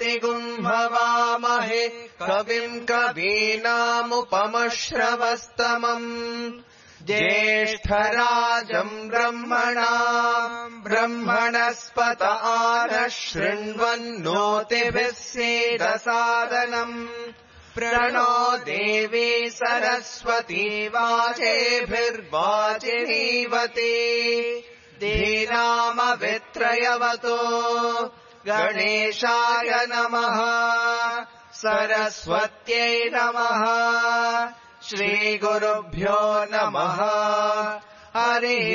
प्रतिगुम्हवामहे कविम् कवीनामुपमश्रवस्तमम् ज्येष्ठराजम् ब्रह्मणस्पत आनः शृण्वन्नोतिभिः सीदसादनम् प्रणो देवी सरस्वती वाचेभिर्वाचिनीवती धीनामवित्रयवतो गणेशाय नमः सरस्वत्यै नमः श्रीगुरुभ्यो नमः हरिः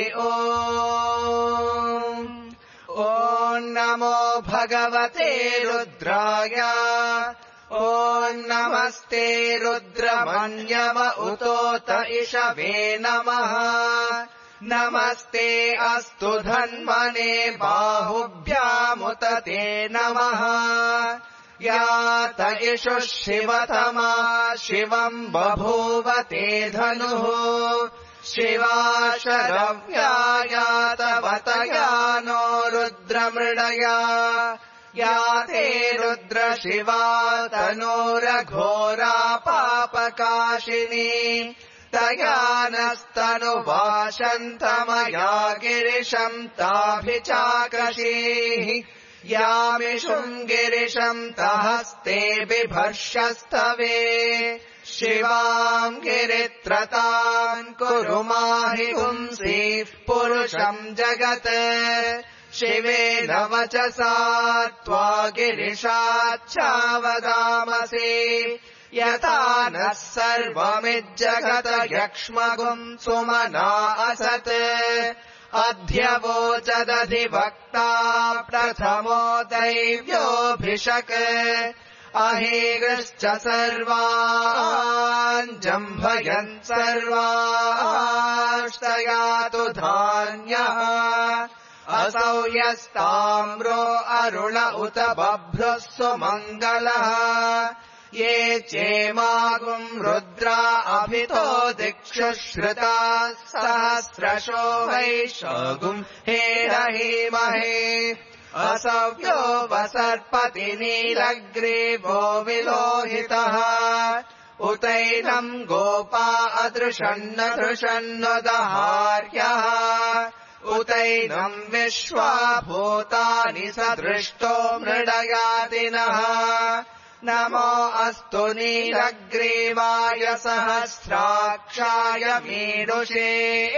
ओम् ॐ नमो भगवते रुद्राय ॐ नमस्ते रुद्रमन्यव उतोत इषवे नमः नमस्ते अस्तु धन्वने बाहुभ्यामुत ते नमः यात इषुः शिवतमा शिवम् बभूव ते धनुः शिवा शरव्यायातवतया नो रुद्रमृडया या ते रुद्रशिवा तनोरघोरा पापकाशिनी तया नस्तनुवाशन्तमया गिरिशम् ताभिचाकशीः यामिषुम् गिरिशम् तहस्ते बिभर्षस्तवे शिवाम् गिरित्रताम् कुरु माहि पुंसीः पुरुषम् जगत् शिवेन वचसा त्वा गिरिशाच्छावदामसि यथा नः सर्वमिज्जगत यक्ष्मगुम् सुमना असत् अध्यवोचदधिवक्ता प्रथमो दैव्योऽभिषक् अहेगश्च सर्वान् जम्भयन् सर्वास्तयातु धान्यः असौ यस्ताम्रो अरुण उत बभ्रुः सुमङ्गलः ये चेमागुम् रुद्रा अभितो दिक्षु श्रुताः सहस्रशो वैशागुम् हेरहीमहे असव्यो वसर्पति नीलग्रीवो विलोहितः उतैनम् गोपा अदृशन्नदृशन्नुदहार्यः उतैनम् विश्वाभूतानि सदृष्टो मृडयादिनः नमो अस्तु नीलग्रीवाय सहस्राक्षाय मीडुषे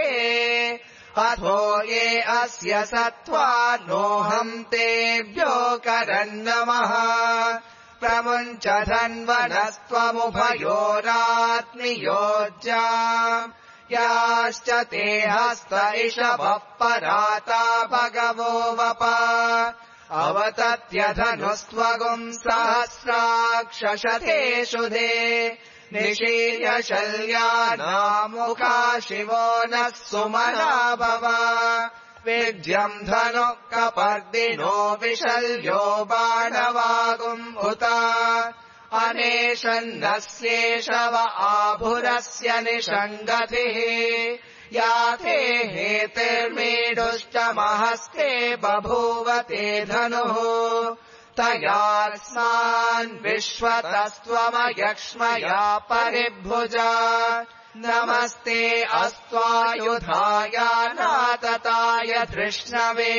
अथो ये अस्य सत्त्वा नोऽहम् तेभ्यो करन्नमः प्रमुञ्च धन्वनस्त्वमुभयोरात्मियोज्जा याश्च ते हस्त इषवः पराता भगवो वप अवतत्यधनुस्त्वगुम् सहस्राक्षशतेषु दे निशीर्य शल्यानामुखा शिवो नः सुमना भव विद्यम् धनुः कपर्दिनो विशल्यो बाणवागुम् उत अनेशन्नस्येषव आभुरस्य निषङ्गतिः याथे हेतिर्मीडुश्च महस्ते बभूव ते धनुः तयास्मान् विश्वतस्त्वमयक्ष्मया परिभुजा नमस्ते अस्त्वायुधाय नातताय धृष्णवे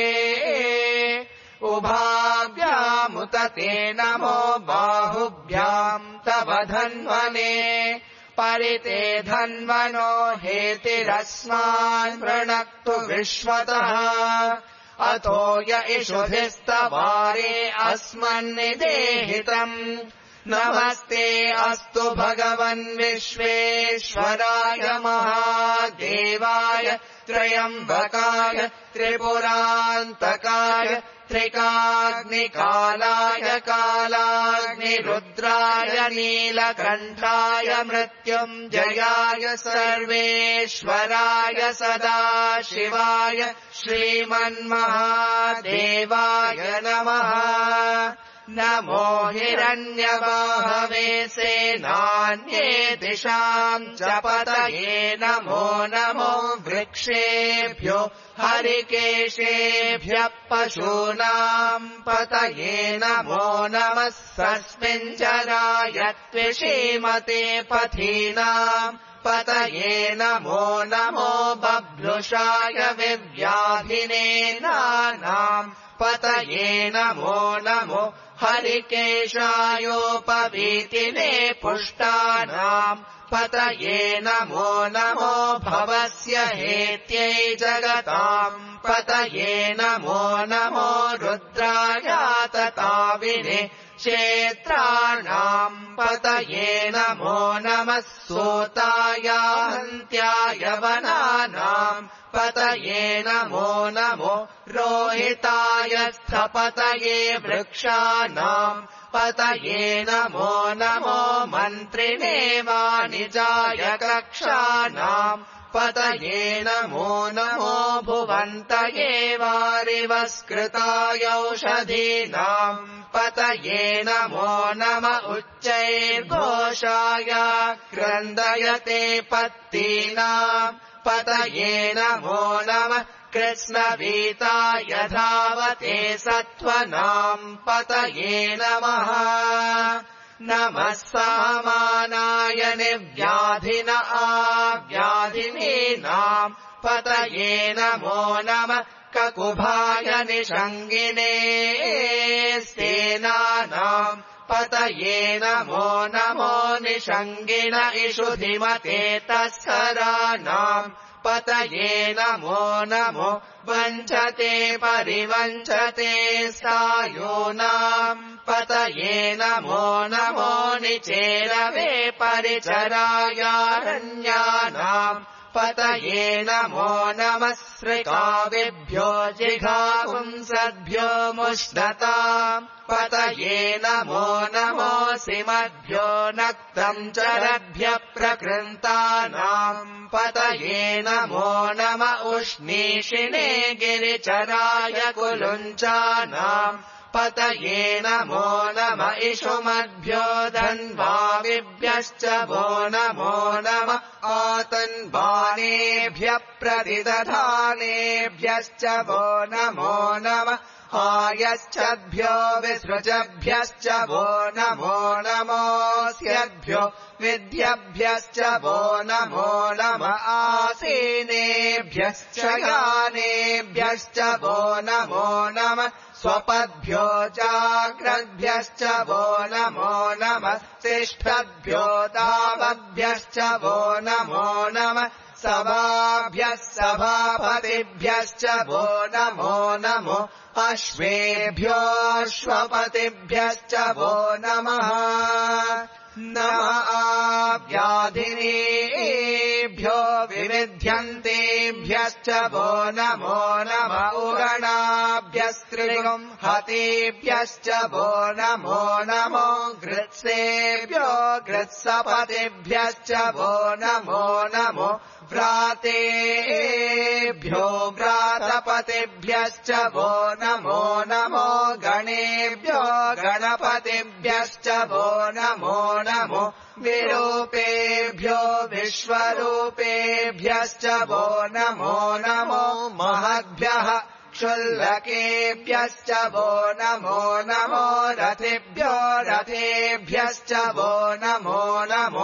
उभाभ्यामुत ते नमो बाहुभ्याम् तव धन्वने परिते धन्वनो हेतिरस्मान् वृणक्तु विश्वतः अतो य इषुभिस्तवारे अस्मन्निदेहितम् नमस्ते अस्तु भगवन् विश्वेश्वराय महादेवाय त्र्यम्बकाय त्रिपुरान्तकाय त्रिकाग्निकालाय कालाग्निरुद्राय नीलकण्ठाय मृत्युञ्जयाय सर्वेश्वराय सदाशिवाय श्रीमन्महादेवाय नमः नमो हिरण्यवाहवे सेनान्ये दिशाम् च पतये नमो नमो वृक्षेभ्यो हरिकेशेभ्यः पशूनाम् पतये नमो नमः सस्मिञ्जराय त्विषीमते पथीनाम् पतये नमो नमो बभ्रुषाय विव्याधिने नानाम् पतये नमो नमो हरिकेशायोपवीतिने पुष्टानाम् पतये नमो नमो भवस्य हेत्यै जगताम् पतये नमो नमो रुद्रायातताविने क्षेत्राणाम् पतये नमो नमः सूतायान्त्याय वनानाम् पतये नमो नमो रोहिताय स्थपतये वृक्षाणाम् पतये नमो नमो मन्त्रिणे वाणिजाय कक्षाणाम् पतये नमो नमो भुवन्तये वारिवस्कृताय औषधीनाम् पतये नमो नम उच्चैर्घोषाय क्रन्दयते पत्तीनाम् पतये नमो नमः कृष्णवीताय धावते सत्त्वनाम् पतये नमः नमः सामानाय निव्याधिन आव्याधिनीनाम् पतये नमो नमः ककुभाय निषङ्गिने सेनानाम् पतये नमो नमो निषङ्गिन इषुधिमते तस्कराणाम् पतये नमो नमो वञ्चते परिवञ्चते सायूनाम् पतये नमो नमो निचेरवे परिचरायारण्यानाम् पतये नमो नमः सृकाविभ्यो जिघापुंसद्भ्यो मुष्णताम् पतये नमो नमो सिमद्भ्यो नक्तम् चरद्भ्यः प्रकृन्तानाम् पतये नमो नम उष्णीषिणे गिरिचराय कुलुञ्चानाम् पतये नमो नम इषुमद्भ्यो धन्वाविभ्यश्च वो नमो नम आतन्वानेभ्यः प्रतिदधानेभ्यश्च वो नमो नम आयश्चद्भ्यो विसृजभ्यश्च वो नमो नमोऽस्यद्भ्यो विद्यभ्यश्च वो नमो नम आसीनेभ्यश्च यानेभ्यश्च वो नमो नम स्वपद्भ्यो जाग्रद्भ्यश्च वो नमो नमः तिष्ठद्भ्यो दावद्भ्यश्च वो नमो नमः सभाभ्यः सभापतिभ्यश्च वो नमो नमो अश्वेभ्योऽश्वपतिभ्यश्च वो नमः नमः व्याधिनेभ्यो विविध्यन्तेभ्यश्च वो नमो नम उगणाभ्यस्त्रिगुम् हतेभ्यश्च वो नमो नमो गृत्सेभ्यो गृत्सपतिभ्यश्च वो नमो नमो व्रातेभ्यो व्रातपतिभ्यश्च वो नमो नमो गणेभ्यो गणपतिभ्यश्च वो नमो नमो विरूपेभ्यो विश्वरूपेभ्यश्च वो नमो नमो महद्भ्यः क्षुल्लकेभ्यश्च वो नमो नमो रथेभ्यो रथेभ्यश्च वो नमो नमो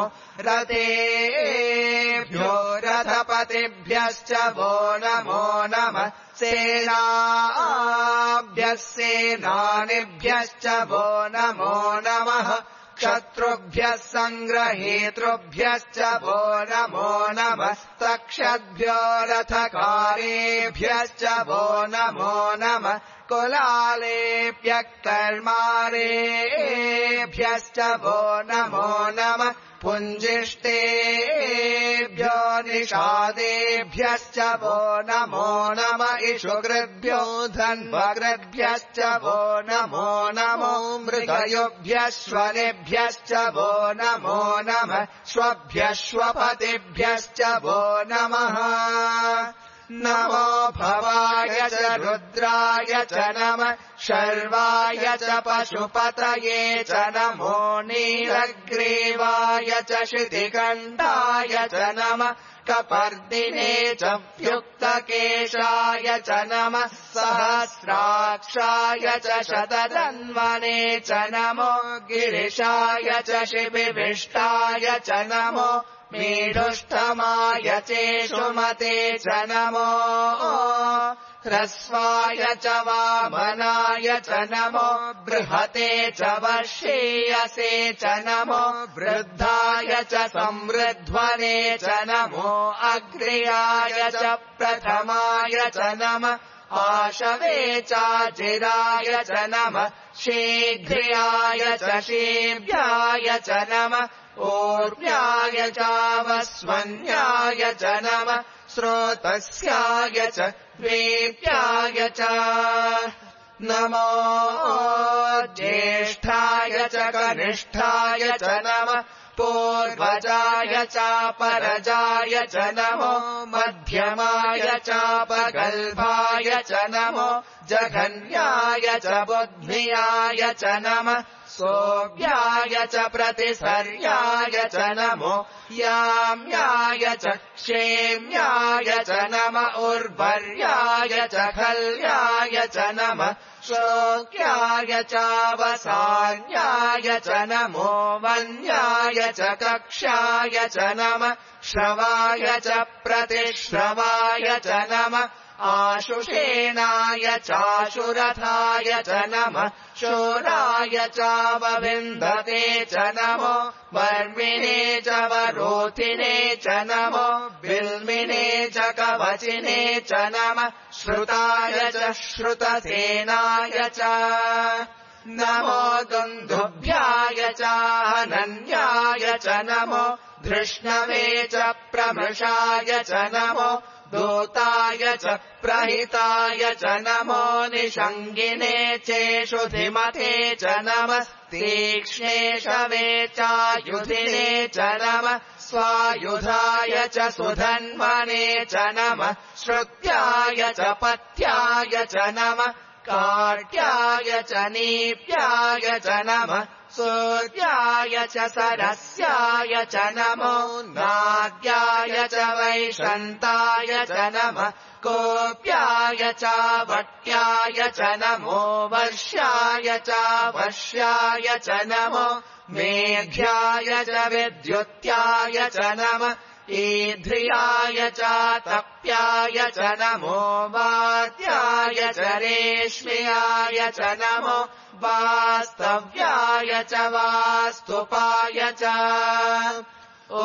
रथेभ्यो रथपतिभ्यश्च वो नमो नमः सेनाभ्यः सेनानिभ्यश्च वो नमो नमः क्षत्रुभ्यः सङ्ग्रहेतृभ्यश्च वो नमो नमस्तक्षद्भ्यो रथकारेभ्यश्च वो नमो नमः कुलालेभ्यः कर्मारेभ्यश्च वो नमो नमः पुञ्जिष्टेभ्यो निषादेभ्यश्च वो नमो नम इषुकृद्भ्यो धन्वकृद्भ्यश्च वो नमो नमो मृगयोभ्यश्वनेभ्यश्च वो नमो नमः श्वभ्यश्वपतिभ्यश्च वो नमः नमो भवाय च रुद्राय च नमः शर्वाय च पशुपतये च नमो नीलग्रीवाय च शितिकण्ठाय च नमः कपर्दिने च व्युक्तकेशाय च नमः सहस्राक्षाय च शतधन्वने च नमो गिरिशाय च शिबिविष्टाय च नमो मीढुष्टमाय चेषुमते च नमो ह्रस्वाय च वामनाय च नमो बृहते च वर्षीयसे च नमो वृद्धाय च संवृध्वने च नमो अग्र्याय च प्रथमाय च नमः आशवे चाजिराय च नमः शीघ्र्याय च शीभ्याय च नमः ऊर्व्याय चावस्वन्याय च नमः स्रोतस्याय च द्वीप्याय च नमो ज्येष्ठाय च कनिष्ठाय च नमः पूर्वजाय चापरजाय च नमो मध्यमाय चापगल्भाय च नमो जघन्याय च बुद्ध्याय च नमः सोऽभ्याय च प्रतिसर्याय च नमो याम्याय च क्षेम्याय च नम उर्वर्याय च खल्याय च नमः शोक्याय चावसान्याय च नमो वन्याय च कक्ष्याय च नमः श्रवाय च प्रतिश्रवाय च नमः आशुषेणाय चाशुरथाय च नमः शूराय चावविन्दते च नमो वर्मिणे च वरोधिने च नमो बिल्मिने च कवचिने च नमः श्रुताय च श्रुतसेनाय च नमो दुन्दुभ्याय चाहनन्याय च नमो धृष्णवे च प्रमृषाय च नमो दूताय च प्रहिताय च नमो निषङ्गिने चेषुधिमते च नमः तीक्ष्णेशवे चायुधिने च नमः स्वायुधाय च सुधन्वने च नमः श्रुत्याय च पथ्याय च नमः कार्ट्याय च नीप्याय च नमः सूर्याय च सरस्याय च नमो नाद्याय च वैशन्ताय च नमः कोप्याय च वट्याय च नमो वर्ष्याय च वश्याय च नमो मेघ्याय च विद्युत्याय च नमः ईध्र्याय च तप्याय च नमो वात्याय च रेश्म्याय च नमो वास्तव्याय च वास्तुपाय च ॐ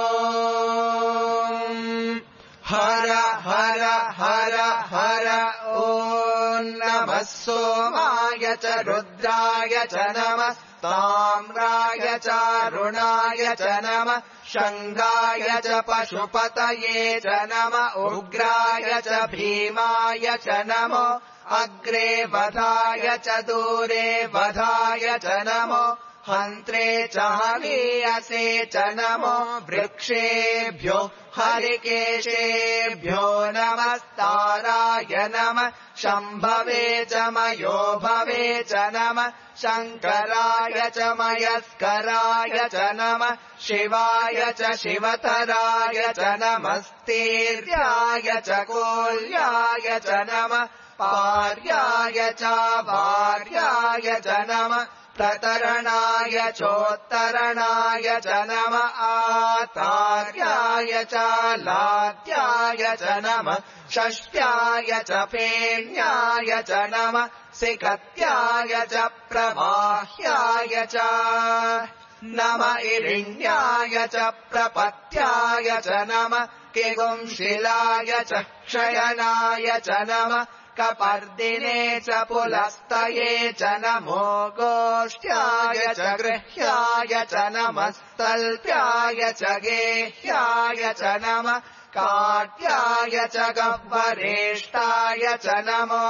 हर हर हर हर ॐ नमः सोमाय च रुद्राय च नमः ताम्राय चारुणाय च नमः शङ्गाय च पशुपतये च नमः उग्राय च भीमाय च नमो अग्रे वधाय च दूरे वधाय च नमो हन्त्रे च हनीयसे च नमो वृक्षेभ्यो हरिकेशेभ्यो नमस्ताराय नमः शम्भवे च मयोभवे च नमः शङ्कराय च मयस्कराय च नमः शिवाय च शिवतराय च नमस्तीर्याय च कोल्याय च नमः पार्याय च वार्याय च नमः प्रतरणाय चोत्तरणाय च नमः आतार्याय च लाद्याय च नमः षष्ट्याय च फेण्याय च नमः सिकत्याय च प्रवाह्याय च नम इरिण्याय च प्रपत्याय च नमः किगुंशिलाय च क्षयनाय च नमः कपर्दिने च पुलस्तये च नमो गोष्ठ्याय च गृह्याय च नमस्तल्प्याय च गेह्याय च नमः काट्याय च गह्वरेष्टाय च नमो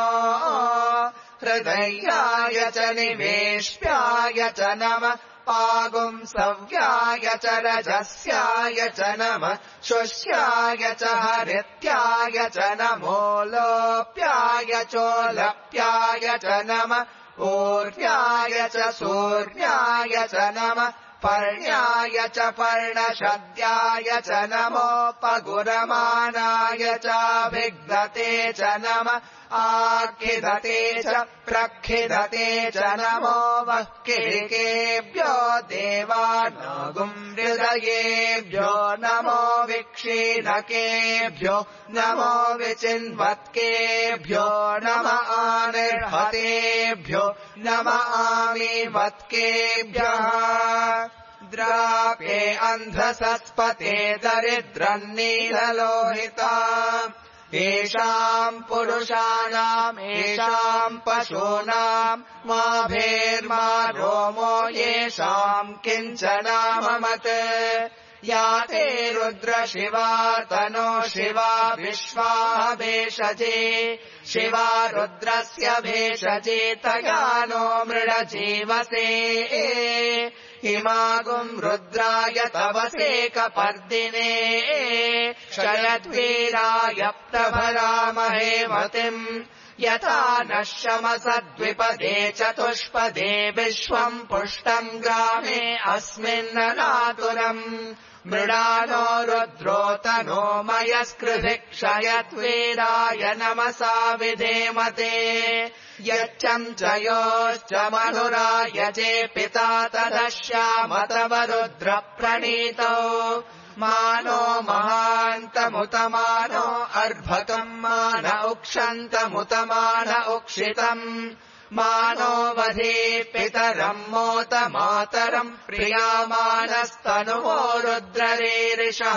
हृदयाय च निवेश्याय च नमः पागुंसव्याय च रजस्याय च नमः शुष्याय च हरित्याय च नमो लोप्याय चोलप्याय च नमः ऊर्व्याय च सूर्याय च नमः पर्ण्याय च पर्णशद्याय च नमोपगुरमानाय चाभिग्धते च नमः आखिदते च प्रखिदते च नमो वः किरिकेभ्यो देवानागुम् हृदयेभ्यो नमो विक्षीणकेभ्यो नमो विचिन्वत्केभ्यो नम आनिर्हतेभ्यो नम आमीवत्केभ्यः द्रापे अन्धसस्पते दरिद्रन्नीललोहिता येषाम् पुरुषाणाम् येषाम् पशूनाम् मा भेर्मा रोमो येषाम् किञ्चनाममत् या ते रुद्र शिवा तनो शिवा विश्वाः भेषजे शिवा रुद्रस्य भेषजे तया नो मृडजीवसे इमागुम् रुद्राय तवसेकपर्दिने क्षयद्वीराय प्रभरामहे मतिम् यथा नः शमसद्विपदे चतुष्पदे विश्वम् पुष्टम् ग्रामे अस्मिन्ननातुरम् मृडानो रुद्रोतनो मयस्कृभिक्षयद्वीराय नमसा विधेमते यच्चम् च योश्च मनुराय चे पिता तदश्याम तव रुद्र प्रणीतौ मानो महान्तमुतमानो अर्भकम् मान उक्षन्तमुतमान उक्षितम् मानो वधे पितरम् मोत मातरम् प्रियामानस्तनुवो रुद्ररीरिषः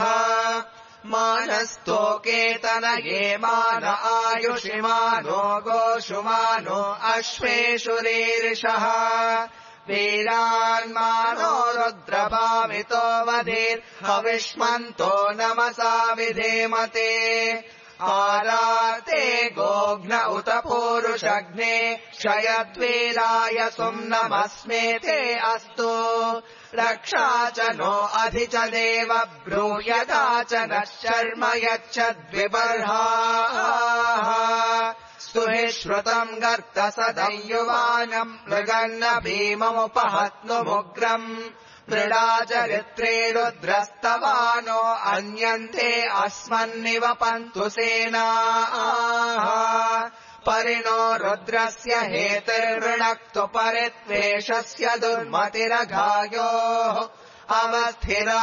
मानस्तोकेतनये मान आयुषिमानो गोषुमानो अश्वेषुरीरिषः वीरान्मानो रुद्रभावितो वधेर्हविष्मन्तो नमसा विधेमते आराते गोघ्न उत पूरुषग्ने क्षयद्वीराय सुम्नमस्मेते अस्तु रक्षा च नो अधि च देव ब्रूयदा च नः शर्म यच्छद्विबर्हाः स्तुहि श्रुतम् गर्त सदयुवानम् मृगन्न भीममुपहत्नुमुग्रम् मृडाचरित्रे रुद्रस्तवानो अन्यन्ते अस्मन्निवपन्तु सेनाः परिणो रुद्रस्य हेतिर्वृणक्तु परित्वेषस्य दुर्मतिरघायोः अवस्थिरा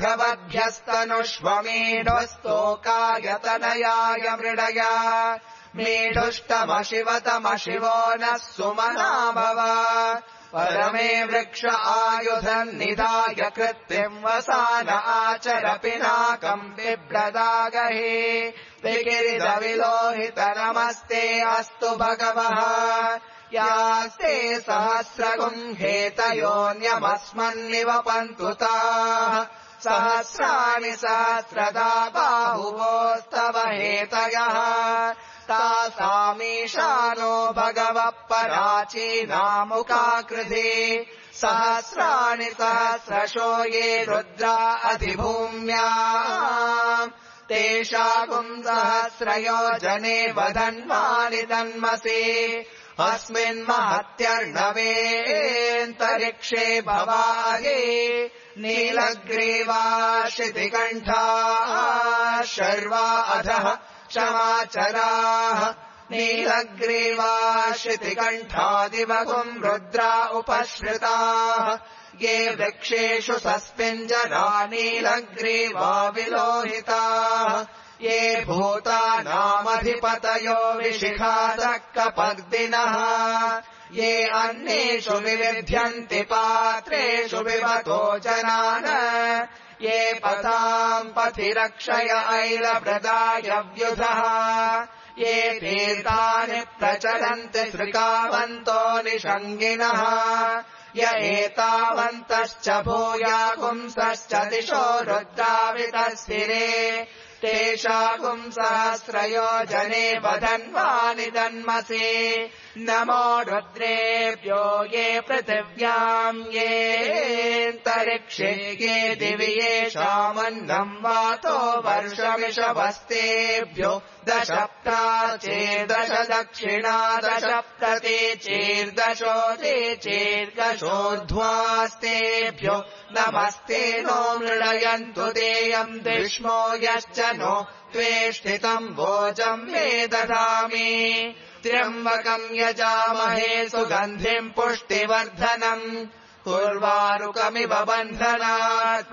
मघवद्भ्यस्तनुष्वमेढस्तोकायतनयाय मृडया मेढुष्टमशिवतमशिवो नः सुमना भव परमे वृक्ष आयुधम् निधाय कृत्तिम् वसान आचर पिनाकम् बिभ्रदागहे विकिरिदविलोहित नमस्ते अस्तु भगवः यास्ते सहस्रगुम्हेतयोऽन्यमस्मन्निवपन्तु ताः सहस्राणि सहस्रदा बाहुवोस्तव हेतयः तासामीशानो भगवः पराचीनामुकाकृधि सहस्राणि सहस्रशो ये रुद्रा अधिभूम्याम् तेषागुम् सहस्रयोजने वधन्वानि तन्मसि अस्मिन्महत्यर्णवेऽन्तरिक्षे भवाये नीलग्रीवाशितिकण्ठाः शर्वा अधः क्षमाचराः नीलग्रीवाशितिकण्ठादिवगुम् रुद्रा उपश्रिताः ये वृक्षेषु सस्मिञ्जना नीलग्रीवा विलोहिताः ये भूतानामधिपतयो विशिखादक्कपर्दिनः ये अन्येषु विविध्यन्ति पात्रेषु विवतो जनान् ये पताम् पथि रक्षय ऐलभृदाय व्युधः ये तीर्थानि प्रचलन्ति सृकावन्तो निषङ्गिनः य एतावन्तश्च भूयागुंसश्च दिशो रुद्रावितस्थिरे तेषागुम् सहस्रयोजने वधन्वानि तन्मसि नमो रुद्रेभ्यो ये पृथिव्याम् येऽन्तरिक्षे ये दिवि येषामन्नम् वातो वर्षमिषवस्तेभ्यो दश प्राचेर्दश दक्षिणा दश प्रतीचेर्दशोदे चेर्दशोर्ध्वास्तेभ्यो नमस्ते नो मृडयन्तु तेयम् द्विष्मो यश्च नो त्वेष्टितम् भोजम् मे ददामि त्र्यम्बकम् यजामहे सुगन्धिम् पुष्टिवर्धनम् उर्वारुकमिव बन्धनात्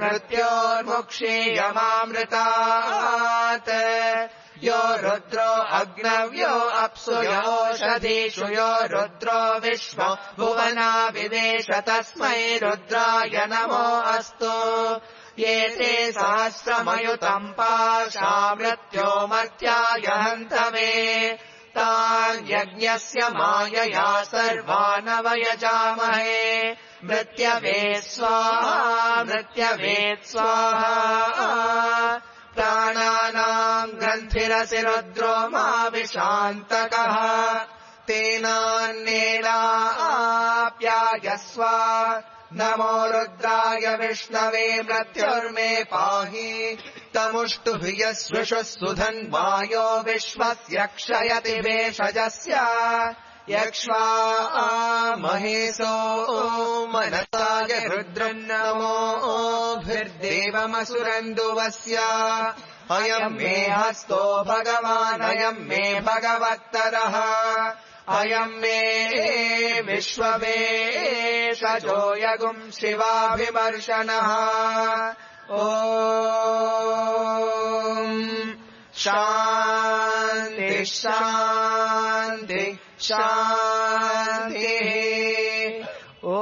मृत्योर्मुक्षीयमामृतात् यो रुद्रो अग्नव्यो अप्सु योषधीषु यो रुद्रो विश्व भुवना विदेश तस्मै रुद्राय नमो अस्तु ये ते सहस्रमयुतम् पाशा मृत्यो मर्त्याय हन्तवे तान् यज्ञस्य मायया सर्वानवयजामहे मृत्यवे स्वाहा प्राणानाम् ग्रन्थिरसि रुद्रो मा विशान्तकः तेनान्नेनाप्यायस्व नमो रुद्राय विष्णवे मृत्युर्मे पाहि तमुष्टुभियस्वृषुः सुधन्वायो विश्वस्य क्षयति भेषजस्य यक्ष्वा महेशो मनसाय रुद्रम् नमोभिर्देवमसुरन्दुवस्य अयम् मे हस्तो भगवान् अयम् मे भगवत्तरः अयम् मे विश्ववेशजो यगुम् शिवाभिमर्शनः ॐ शान्ति शान्ति शान्तिः ॐ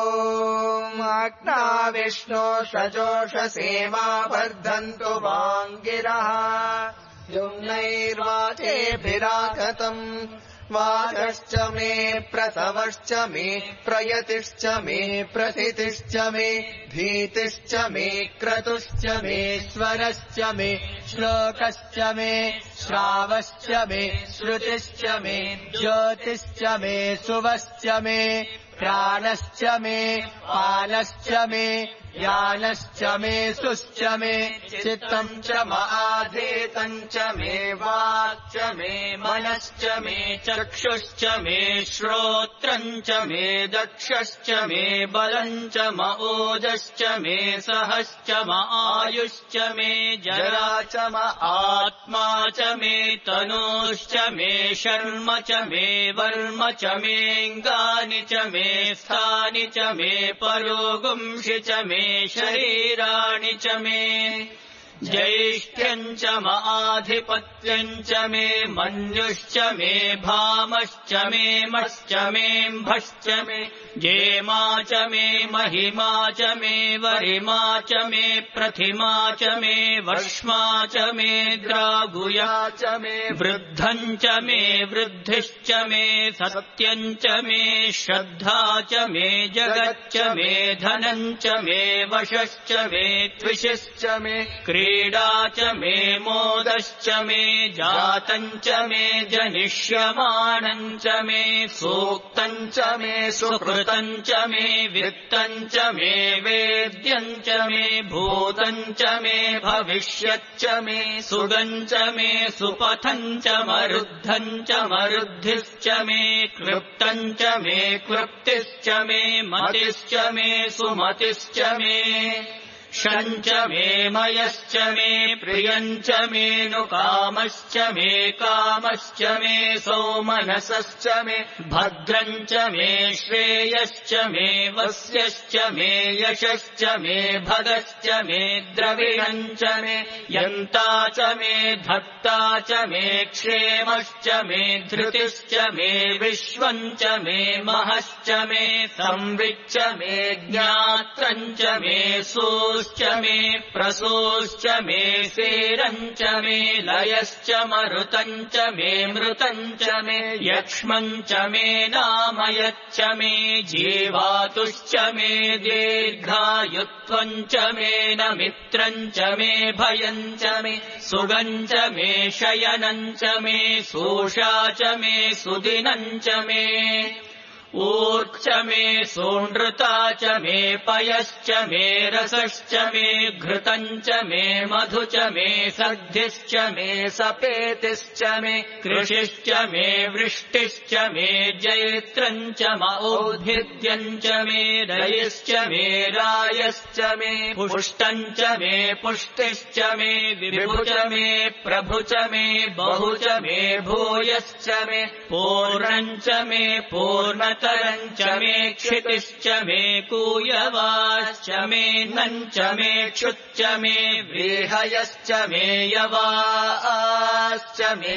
अग्ना विष्णो सजोषसेवा वर्धन्तु वाङ्गिरः युम्नैर्वाचेभिरागतम् वाचश्च मे प्रसवश्च मे प्रयतिश्च मे प्रथितिश्च मे भीतिश्च मे क्रतुश्च मे स्वरश्च मे श्लोकश्च मे श्रावश्च मे श्रुतिश्च मे ज्योतिश्च मे सुवश्च मे प्राणश्च मे पानश्च मे ज्ञानश्च मे सुश्च मे चित्तम् च माधेतम् च मे वाक् च मे मनश्च मे चक्षुश्च मे श्रोत्रम् च मे दक्षश्च मे बलम् च ओजश्च मे सहश्च आयुश्च मे जरा च आत्मा च मे तनूश्च मे शर्म च मे वर्म च मेऽङ्गानि च मे स्थानि च मे परोगुंषि च मे शरीराणि च मे ज्येष्ठ्यम् च आधिपत्यम् च मे मन्युश्च मे भामश्च मे मश्च मेऽम्भश्च मे जेमा च मे महिमा च मे वरिमा च मे प्रतिमा च मे वश्मा च मे द्रागुया च मे वृद्धम् च मे वृद्धिश्च मे सत्यम् च मे श्रद्धा च मे जगच्च मे धनम् च मे वशश्च मे त्विषश्च मे क्रीडा च मे मोदश्च मे जातम् च मे जनिष्यमाणम् च मे सूक्तम् च मे सुकृतम् च मे वित्तम् च मे वेद्यम् च मे भूतम् च मे भविष्यच्च मे सुगम् च मे सुपथम् च मरुद्धम् च मरुद्धिश्च मे क्लृप्तम् च मे क्लृप्तिश्च मे मतिश्च मे सुमतिश्च मे शम् च मे मयश्च मे प्रियम् च मे नुकामश्च मे कामश्च मे सौमनसश्च मे भद्रम् च मे श्रेयश्च मे वस्यश्च मे यशश्च मे भगश्च मे द्रविणम् च मे यन्ता च मे धत्ता च मे क्षेमश्च मे धृतिश्च मे विश्वम् च मे महश्च मे संविच्च मे ज्ञात्रम् च मे सूश्च मे प्रसूश्च मे सेरम् च मे लयश्च मरुतम् च मे मृतम् च मे यक्ष्मम् च मे नामयच्च मे जीवातुश्च मे दीर्घायुत्वम् च मे नमित्रम् च मे भयम् च मे सुगम् च मे शयनम् च मे सूषा च मे सुदिनम् च मे ऊर्क् च मे सोऽनृता च मे पयश्च मे रसश्च मे घृतम् च मे मधु च मे सद्धिश्च मे सपेतिश्च मे कृषिश्च मे वृष्टिश्च मे जैत्रम् च औद्भिद्यम् च मे रयिश्च मे रायश्च मे पुष्टम् च मे पुष्टिश्च मे विभु च मे प्रभु च मे बहु च मे भूयश्च मे पूर्णम् च मे पूर्णतरम् च मे क्षितिश्च मे कूयवाश्च मे नम् च मे क्षुच्च मे व्रीहयश्च मे यवाश्च मे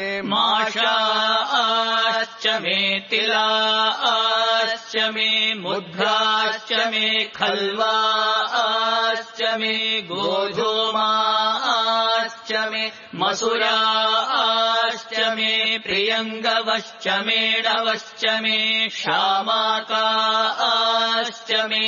माषाश्च मे तिलाश्च मे मुद्गाश्च मे खल्वाश्च मे गोधूमाश्च मे मसुराश्च मे प्रियङ्गवश्च मेणवश्च मे शामाकाश्च मे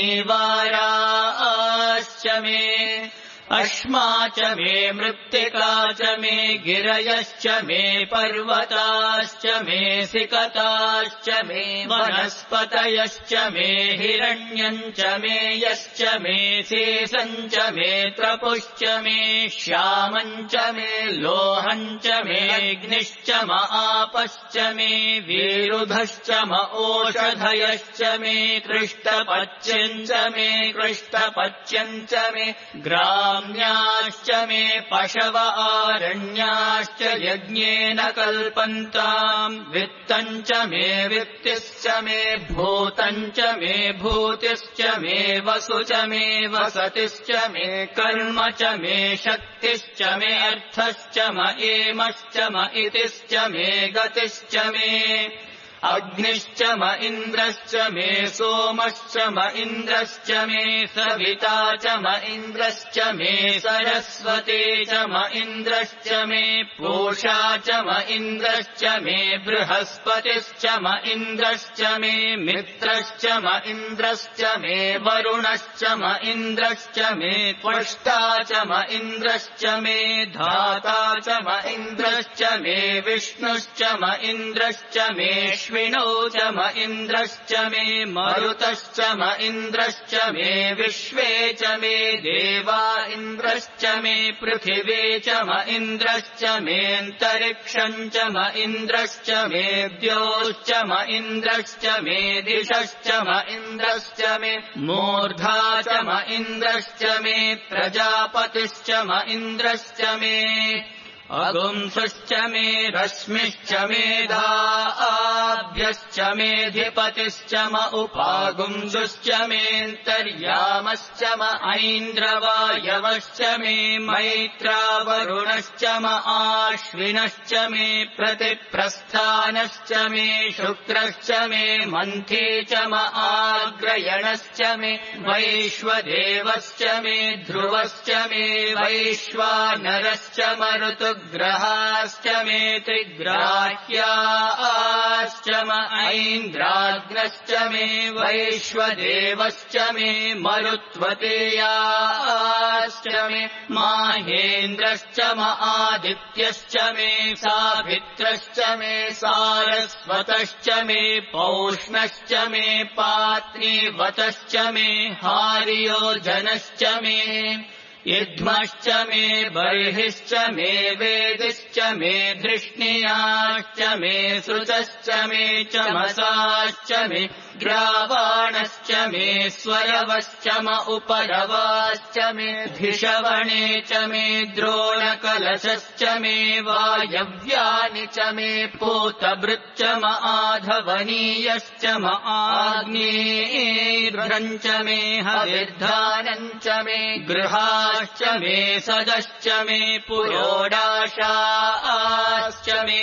नीवाराश्च मे अश्मा च मे मृत्तिका च मे गिरयश्च मे पर्वताश्च मे सिकताश्च मे वनस्पतयश्च मे हिरण्यम् च मे यश्च मे शेषम् च मे त्रपुश्च मे श्यामम् च मे लोहम् च मे अग्निश्च म आपश्च मे वीरुधश्च म ओषधयश्च मे कृष्टपच्यम् च मे कृष्टपच्यम् च मे ग्राम्याश्च मे पशव आरण्याश्च यज्ञेन कल्पन्ताम् वित्तम् च मे वित्तिश्च मे भूतम् च मे भूतिश्च मे वसु च मे वसतिश्च मे कर्म च मे शक्तिश्च मे अर्थश्च म एमश्च म इतिश्च मे गतिश्च मे अग्निश्च म इन्द्रश्च मे सोमश्च म इन्द्रश्च मे सविता च म इन्द्रश्च मे सरस्वती च म इन्द्रश्च मे पूषा च म इन्द्रश्च मे बृहस्पतिश्च म इन्द्रश्च मे मित्रश्च म इन्द्रश्च मे वरुणश्च म इन्द्रश्च मे त्वष्टा च म इन्द्रश्च मे धाता च म इन्द्रश्च मे विष्णुश्च म इन्द्रश्च मे विष्णौ च म इन्द्रश्च मे मरुतश्च म इन्द्रश्च मे विश्वे च मे देवा इन्द्रश्च मे पृथिवी च म इन्द्रश्च मेऽन्तरिक्षम् च म इन्द्रश्च मे द्योश्च म इन्द्रश्च मे दिशश्च म इन्द्रश्च मे मूर्धा च म इन्द्रश्च मे प्रजापतिश्च म इन्द्रश्च मे अगुंसुश्च मे रश्मिश्च मेधाभ्यश्च मेऽधिपतिश्च म उपागुंसुश्च मेऽन्तर्यामश्च म ऐन्द्रवायवश्च मे मैत्रावरुणश्च म आश्विनश्च मे प्रतिप्रस्थानश्च मे शुक्रश्च मे मन्थी च म आग्रयणश्च मे वैश्वदेवश्च मे ध्रुवश्च मे वैश्वानरश्च मरुतु ग्रहाश्च मे त्रिग्राह्याश्च म ऐन्द्राग्नश्च मे वैश्वदेवश्च मे मरुत्वतेयाश्च मे माहेन्द्रश्च म आदित्यश्च मे सावित्रश्च मे सारस्वतश्च मे पौष्णश्च मे पात्नीवतश्च मे हार्योजनश्च मे युध्मश्च मे बर्हिश्च मे वेदिश्च मे धृष्णियाश्च मे श्रुतश्च मे चमसाश्च मे ग्रावाणश्च मे स्वरवश्च म उपरवाश्च मे धिषवणे च मे द्रोणकलशश्च मे वायव्यानि च मे पूतभृच्च म आधवनीयश्च म आग्नेयीर्घ्रम् च मे हविर्धानम् च मे गृहाश्च मे सदश्च मे पुरोडाशाश्च मे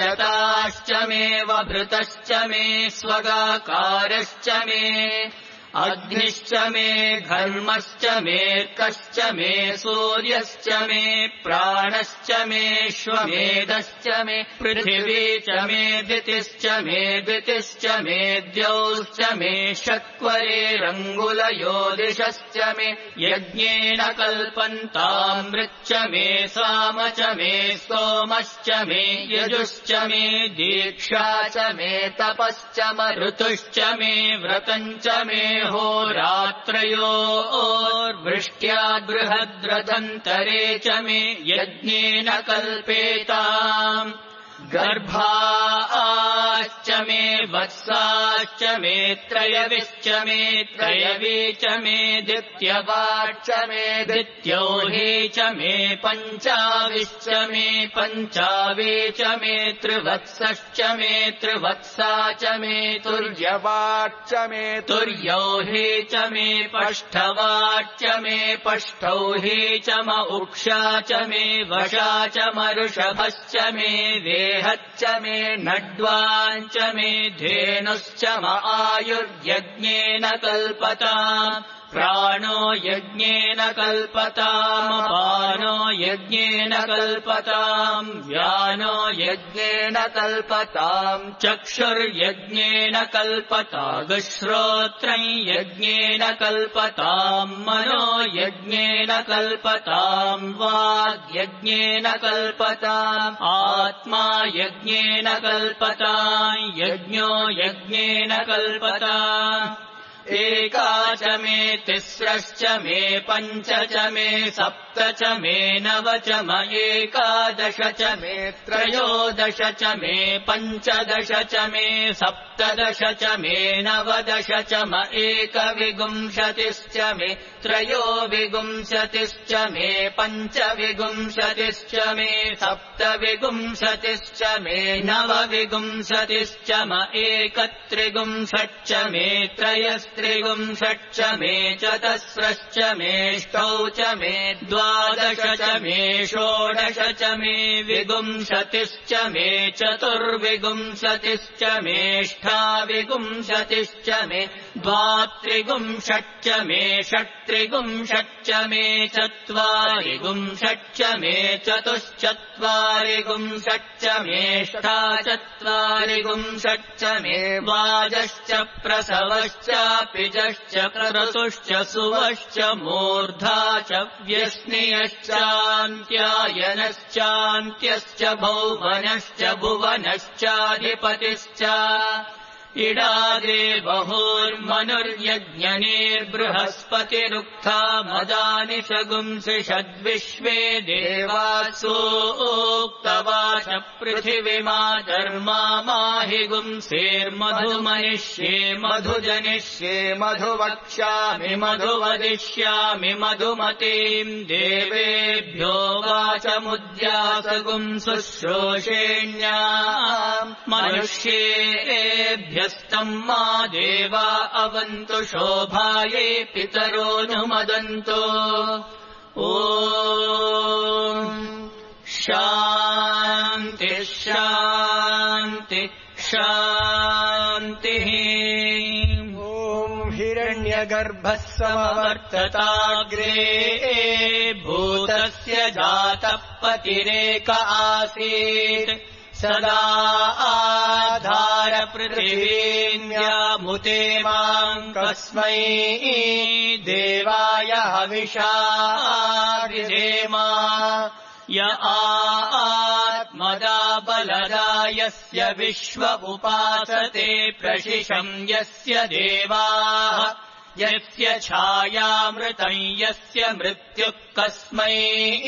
पजताश्च मे वभृतश्च मे स्वगाकारश्च मे अग्निश्च मे घर्मश्च मेऽर्कश्च मे सूर्यश्च मे प्राणश्च मेऽश्वमेधश्च मे पृथिवी च मे दितिश्च मे दितिश्च मे द्यौश्च मे शक्वरेरङ्गुलयो दिशश्च मे यज्ञेन कल्पन्तामृच्च मे साम च मे सोमश्च मे यजुश्च मे दीक्षा च मे तपश्च ऋतुश्च मे व्रतम् च मे होरात्रयोर्वृष्ट्या बृहद्रथन्तरे च मे यज्ञेन कल्पेताम् गर्भाश्च मे वत्साश्च मे त्रयविश्च मे त्रयवी च मे दित्यवाच्च मे दित्यौही च मे पञ्चाविश्च मे पञ्चावी च मे त्रिवत्सश्च मे त्रिवत्सा च मे तुर्यवाच्च मे तुर्यौही च मे पष्ठवाच्च मे पष्ठौही च म उक्षा च मे वशा च मऋषभश्च मे देहच्च मे नड्वाञ्च मे धेनुश्च म आयुर्यज्ञेन कल्पताम् प्राणो यज्ञेन कल्पताम् अपानो यज्ञेन कल्पताम् व्यानो यज्ञेन कल्पताम् चक्षुर्यज्ञेन कल्पताम् श्रोत्रम् यज्ञेन कल्पताम् मनो यज्ञेन कल्पताम् वाग्यज्ञेन कल्पताम् आत्मा यज्ञेन कल्पताम् यज्ञो यज्ञेन कल्पताम् एका च मे तिस्रश्च मे पञ्च च मे सप्त च मे नव च म एकादश च मे त्रयोदश च मे पञ्चदश च मे सप्तदश च मे नवदश च म एकविंशतिश्च मे त्रयोविंशतिश्च मे पञ्चविंशतिश्च मे सप्तविंशतिश्च मे नवविंशतिश्च म एकत्रिंशच्च मे त्रयस्त्रिंशच्च मे चतस्रश्च मेष्टौ च मे द्वादश च मे षोडश च मे विंशतिश्च मे चतुर्विंशतिश्च मेष्ठाविंशतिश्च मे द्वात्रिंशच्च मे षट्त्रिंशच्च मे चत्वारिंशच्च मे चतुश्चत्वारिंशच्च मेष्ठाचत्वारिंशच्च मे वाजश्च प्रसवश्चापिजश्च क्रतुश्च सुवश्च मूर्धा च व्यस्नियश्चान्त्यायनश्चान्त्यश्च भौवनश्च भुवनश्चाधिपतिश्च इडादेवहुर्मनुर्यज्ञनेर्बृहस्पतिरुक्था मदानि सगुंसि षद्विश्वे देवासोक्तवाच पृथिवीमाधर्मा माहि गुंसेर्मधुमनिष्ये मधुजनिष्ये मधुवक्ष्यामि मधुवदिष्यामि मधुमतीम् देवेभ्यो वाचमुद्यासगुंसुश्रोषेण्याम् मनुष्येभ्य मा देवा अवन्तु शोभायै पितरोऽनुमदन्तो ॐ शान्ति शान्ति शान्तिः ॐ हिरण्यगर्भः समवर्तताग्रे भूतस्य जातः पतिरेक आसीत् सदा आधारपृथिवीन्यामुते माम् कस्मै देवाय हविषा विधेमा य आत्मदा बलदा यस्य विश्व उपासते प्रशिशम् यस्य देवाः यस्य छायामृतम् यस्य मृत्युः कस्मै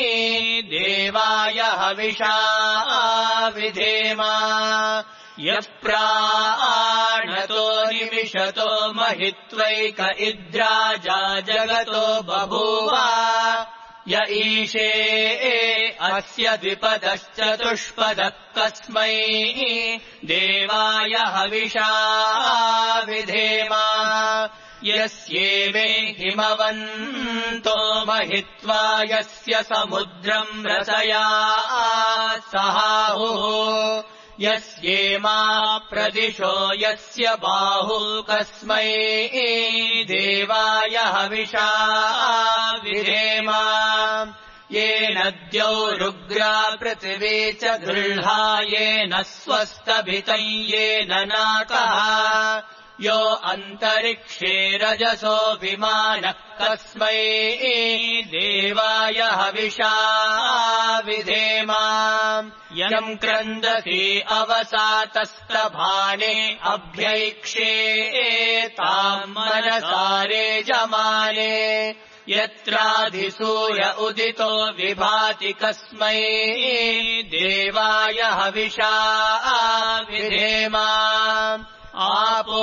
देवाय हविषा विधेमा यः प्राणतो निमिषतो महित्वैक इद्राजा जगतो बभूव य ईशे अस्य द्विपदश्चतुष्पदः कस्मै देवाय हविषा विधेमा यस्येवे हिमवन्तो महित्वा यस्य समुद्रम् रसया सहाहुः यस्येमा प्रदिशो यस्य बाहु कस्मै देवाय हविषा विधेम येन द्यौरुग्रा पृथिवी च गृह्णा येन स्वस्तभितं येन नाकः यो अन्तरिक्षे रजसो विमानः कस्मै देवाय हविषा विधेम यम् क्रन्दति अवसातस्तभाने अभ्यैक्षे ताम् मनसारे जमाने यत्राधिसूय उदितो विभाति कस्मै देवाय हविषा विधेम आपो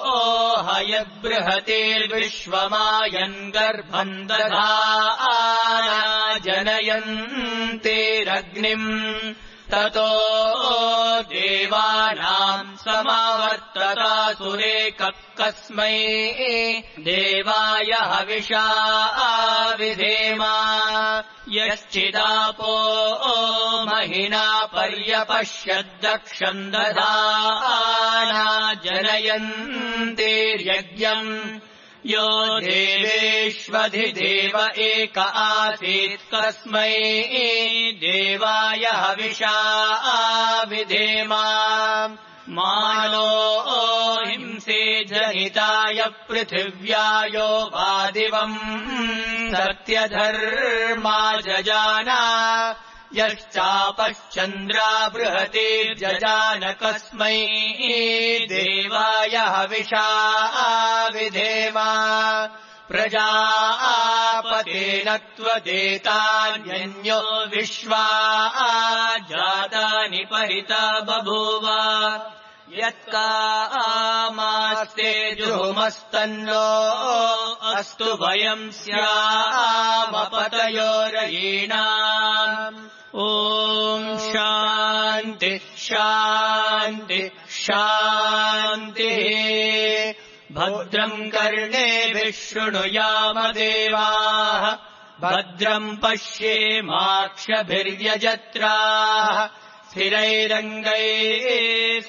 हयद्बृहतेर्विश्वमायन् गर्भम् दधाना जनयन्तेरग्निम् ततो देवानाम् समावर्ततासुरेकः कस्मै देवाय हविषा विधेम यश्चिदापो महिना पर्यपश्यद्दक्षम् दधाना जनयन्तेर्यज्ञम् यो देवेष्वधिदेव एक आसीत् कस्मै देवाय हविषा विधेम मानो हिंसे जनिताय पृथिव्यायो वादिवम् सत्यधर्मा जजाना यश्चापश्चन्द्रा बृहतिर्जजान कस्मै देवाय हविषा विधेम प्रजापतेन त्वदेतान्यन्यो विश्वा जातानि परिता बभूव यत्कामास्ते जुहुमस्तन्नो अस्तु वयम् स्यामपतयोरयीणाम् ॐ शान्ति शान्ति शान्तिः भद्रम् कर्णेभिः शृणुयाम देवाः भद्रम् पश्येमाक्षभिर्यजत्राः स्थिरैरङ्गैः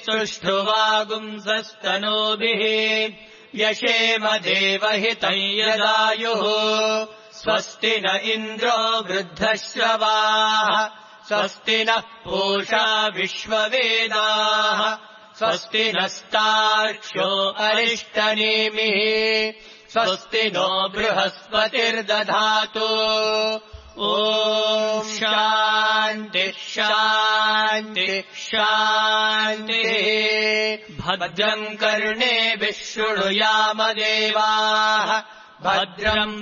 सुष्ठुवागुंसस्तनूभिः यशेम देवहितं यदायुः स्वस्ति न इन्द्रो वृद्धश्रवाः स्वस्ति नः पूषा विश्ववेदाः स्वस्ति नस्तार्क्ष्यो अरिष्टनेमिः स्वस्ति नो बृहस्पतिर्दधातु ॐ शान्ति शान्ति शान्तिः भद्रम् कर्णेभिः शृणुयाम देवाः भद्रम्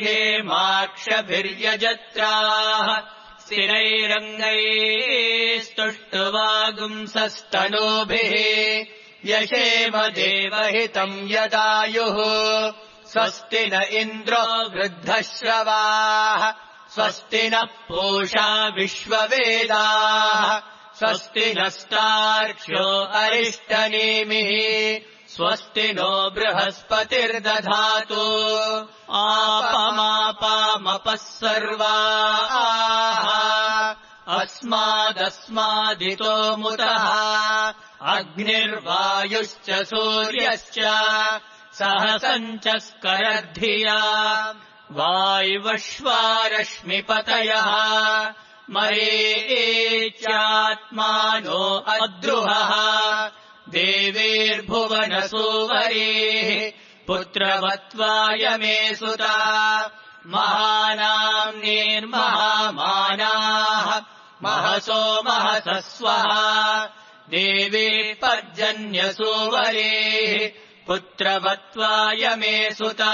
पश्येमाक्षभिर्यजत्राः स्थिरैरङ्गैस्तुष्टुवागुंसस्तनूभिः यशेम देवहितं यदायुः स्वस्ति न इन्द्रो वृद्धश्रवाः स्वस्ति नः पूषा विश्ववेदाः स्वस्ति नस्तार्क्ष्यो अरिष्टनेमिः स्वस्ति नो बृहस्पतिर्दधातु आपमापामपः सर्वाः अस्मादस्मादितो मुतः अग्निर्वायुश्च सूर्यश्च सहसञ्च स्करद्धिया वायुवश्वारश्मिपतयः मरेच्यात्मानो अद्रुहः देवेर्भुवनसूवरेः पुत्रवत्वाय मे सुता महानाम्नीर्महामानाः महसो महसस्वः देवे पर्जन्यसूवरेः पुत्रवत्वाय मे सुता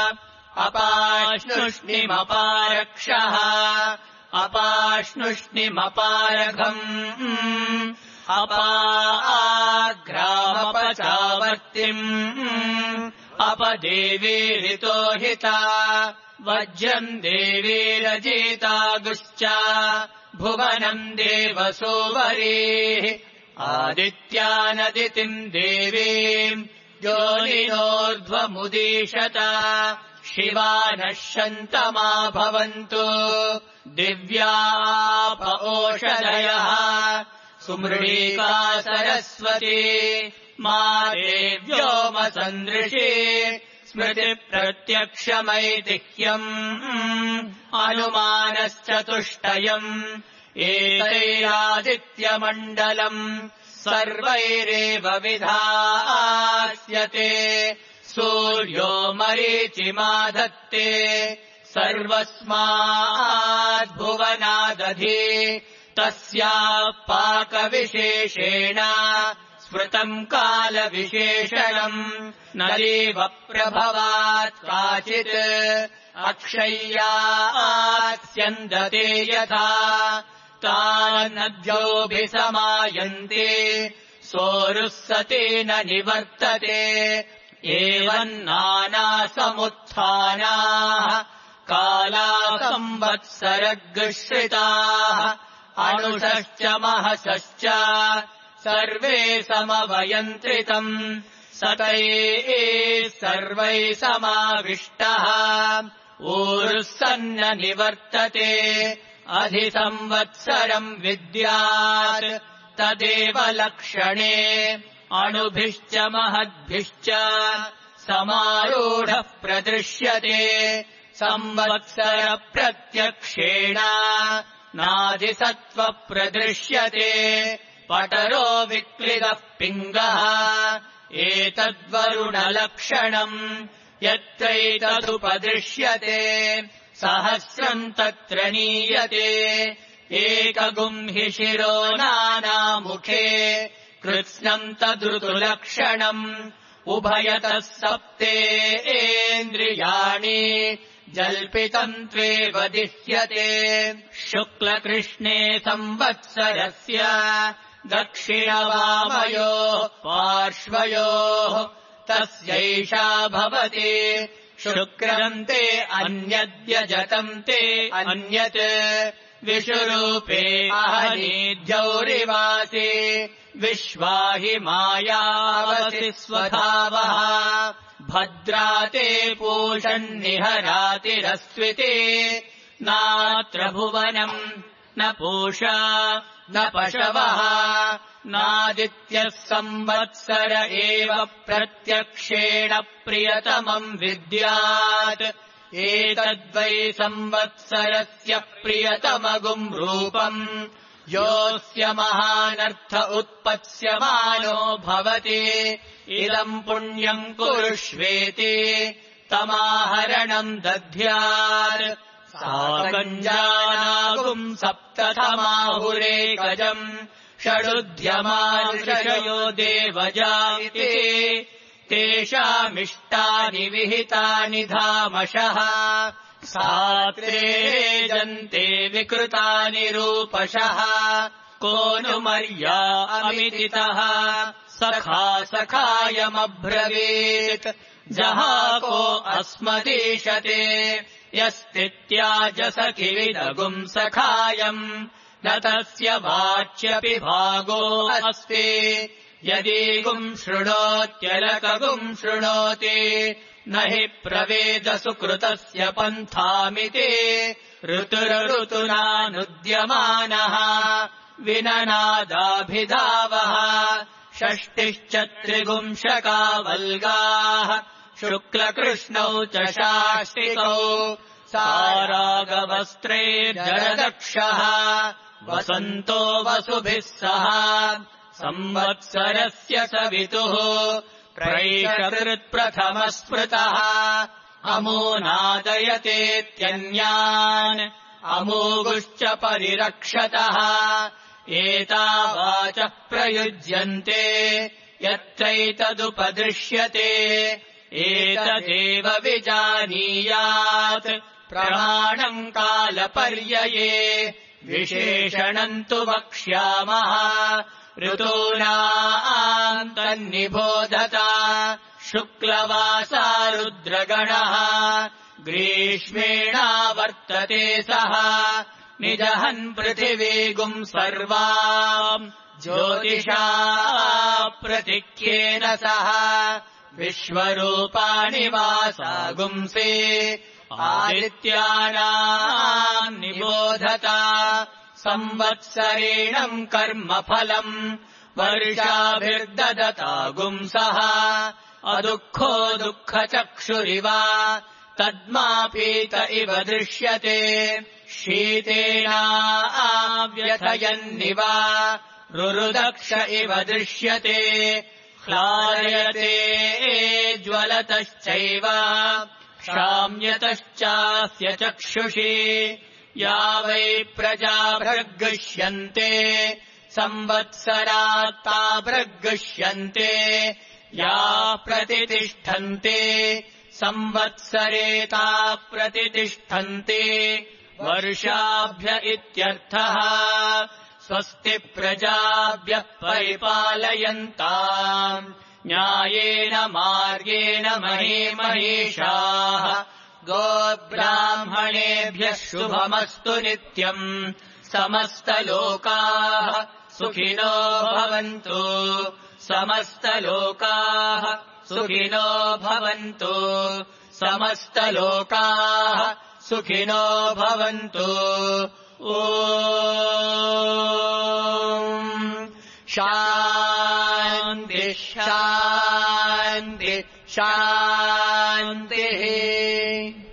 अपाश्नुष्णिमपारक्षः अपाश्नुष्णिमपारघम् अपाग्रामपचावर्तिम् अपदेवीरितो हिता वज्रम् देवीरजितागुश्च भुवनम् देवसूवरेः आदित्यानदितिम् देवीम् योनिनोर्ध्वमुदीशत शिवानः शन्तमा भवन्तु दिव्याप ओषधयः सुमृळीका सरस्वती मादेव्योमसन्दृशे स्मृतिप्रत्यक्षमैतिह्यम् अनुमानश्चतुष्टयम् एतैरादित्यमण्डलम् सर्वैरेव विधास्यते सूर्यो मरीचिमा धत्ते सर्वस्माद्भुवनादधि तस्याः पाकविशेषेण स्मृतम् कालविशेषणम् न देव प्रभवात् काचित् अक्षय्यास्यन्दते यथा तान्नद्योऽभिसमायन्ते सोरुस्सतेन निवर्तते एवम् नानासमुत्थानाः कालाः संवत्सरगुश्रिताः अनुषश्च महसश्च सर्वे समवयन्त्रितम् सतैः सर्वैः समाविष्टः ऊरुः सन्न निवर्तते अधिसंवत्सरम् विद्यात् तदेव लक्षणे अणुभिश्च महद्भिश्च समारूढः प्रदृश्यते संवत्सरप्रत्यक्षेण नाधिसत्त्वप्रदृश्यते पटरो विक्लिदः पिङ्गः एतद्वरुणलक्षणम् यत्रैतदुपदृश्यते सहस्रम् तत्र नीयते एकगुंहि शिरो नानामुखे कृत्स्नम् तदृतुलक्षणम् उभयतः सप्तेन्द्रियाणि जल्पितम् त्वेव दिह्यते शुक्लकृष्णे संवत्सरस्य दक्षिणवामयोः पार्श्वयोः तस्यैषा भवति शुक्रन्ते अन्यद्यजतम् ते अन्यत् विषुरूपे अहनीद्यौरिवासि विश्वाहि मायावसि स्वधावः भद्राते पूषन्निहरातिरस्विते नात्र भुवनम् न पूषा न पशवः नादित्यः संवत्सर एव प्रत्यक्षेण प्रियतमम् विद्यात् एतद्वै संवत्सरस्य प्रियतमगुम् रूपम् योऽस्य महानर्थ उत्पत्स्यमानो भवति इदम् पुण्यम् कुरुष्वेति तमाहरणम् दध्यात् साकञ्जानागुम् सप्तथमाहुरेकजम् षडुध्यमानुषयो देवजा इति तेषामिष्टानि विहितानि धामशः सात्रे जन्ते विकृतानि रूपशः को नु मर्या अमितितः सखा सखायमब्रवीत् जहाको अस्मदीशते यस्तित्याजसखिविदगुम् सखायम् न तस्य वाच्यपि भागो अस्ति यदीगुम् शृणोत्यलकगुम् शृणोति न हि प्रवेदसुकृतस्य पन्थामिति ऋतुरऋतुनानुद्यमानः विननादाभिधावः षष्टिश्च त्रिगुंशकावल्गाः शुक्लकृष्णौ च शाष्टिकौ सारागवस्त्रे जरदक्षः वसन्तो वसुभिः सह संवत्सरस्य सवितुः प्रैषकृत्प्रथमस्मृतः अमूनादयतेत्यन्यान् अमूगुश्च परिरक्षतः एतावाचः प्रयुज्यन्ते यत्रैतदुपदृश्यते एतदेव विजानीयात् प्रमाणम् कालपर्यये विशेषणम् तु वक्ष्यामः ऋतूनाम् तन्निबोधता शुक्लवासा रुद्रगणः ग्रीष्मेणावर्तते सः निजहन् पृथिवीगुम् सर्वाम् ज्योतिषा प्रतिख्येन सह विश्वरूपाणि वासा गुंसे आदित्यानाम् निबोधता संवत्सरेणम् कर्मफलम् वर्षाभिर्ददतागुंसः अदुःखो दुःखचक्षुरिव तद्मापीत इव दृश्यते शीतेनाव्यथयन्निव रुरुदक्ष इव दृश्यते ह्लायते ज्वलतश्चैव शाम्यतश्चास्य चक्षुषि या वै प्रजा भृगृह्यन्ते संवत्सरात्ता भृगृह्यन्ते या प्रतितिष्ठन्ते संवत्सरेता प्रतितिष्ठन्ते वर्षाभ्य इत्यर्थः स्वस्ति प्रजाभ्यः परिपालयन्ताम् न्यायेन मार्गेण महीमहीषाः गोब्राह्मणेभ्यः शुभमस्तु नित्यम् समस्तलोकाः सुखिनो भवन्तु समस्तलोकाः सुखिनो भवन्तु समस्तलोकाः सुखिनो भवन्तु ॐ शान्ति शान्ति शान्तिः